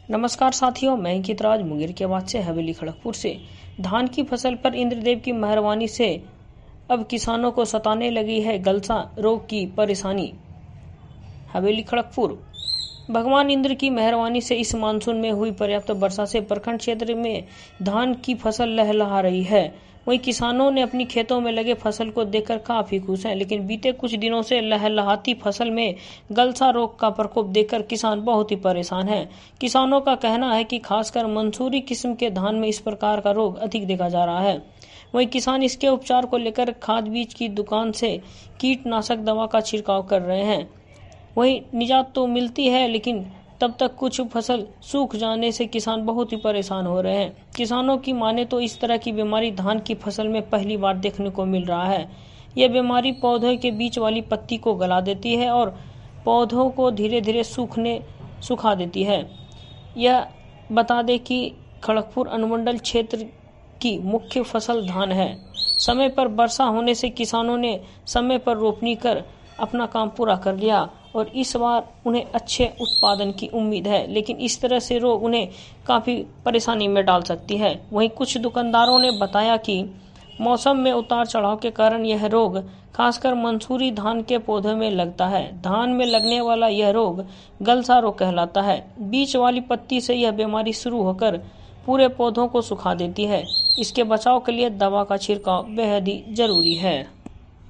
नमस्कार साथियों, मैं अंकित राज मुंगेर की आवाज से हवेली खड़गपुर से। धान की फसल पर इंद्रदेव की मेहरबानी से अब किसानों को सताने लगी है गलसा रोग की परेशानी। हवेली खड़गपुर। भगवान इंद्र की मेहरबानी से इस मानसून में हुई पर्याप्त वर्षा से प्रखंड क्षेत्र में धान की फसल लहलहा रही है। वहीं किसानों ने अपनी खेतों में लगे फसल को देखकर काफी खुश हैं, लेकिन बीते कुछ दिनों से लहलहाती फसल में गलसा रोग का प्रकोप देखकर किसान बहुत ही परेशान हैं। किसानों का कहना है कि खासकर मंसूरी किस्म के धान में इस प्रकार का रोग अधिक देखा जा रहा है। वहीं किसान इसके उपचार को लेकर खाद बीज की दुकान से कीटनाशक दवा का छिड़काव कर रहे हैं। वहीं निजात तो मिलती है, लेकिन तब तक कुछ फसल सूख जाने से किसान बहुत ही परेशान हो रहे हैं। किसानों की माने तो इस तरह की बीमारी धान की फसल में पहली बार देखने को मिल रहा है। यह बीमारी पौधों के बीच वाली पत्ती को गला देती है और पौधों को धीरे धीरे सुखा देती है। यह बता दें कि खड़गपुर अनुमंडल क्षेत्र की मुख्य फसल धान है। समय पर वर्षा होने से किसानों ने समय पर रोपनी कर अपना काम पूरा कर लिया और इस बार उन्हें अच्छे उत्पादन की उम्मीद है, लेकिन इस तरह से रोग उन्हें काफी परेशानी में डाल सकती है। वहीं कुछ दुकानदारों ने बताया कि मौसम में उतार चढ़ाव के कारण यह रोग खासकर मंसूरी धान के पौधे में लगता है। धान में लगने वाला यह रोग गलसा रोग कहलाता है। बीच वाली पत्ती से यह बीमारी शुरू होकर पूरे पौधों को सुखा देती है। इसके बचाव के लिए दवा का छिड़काव बेहद ही जरूरी है।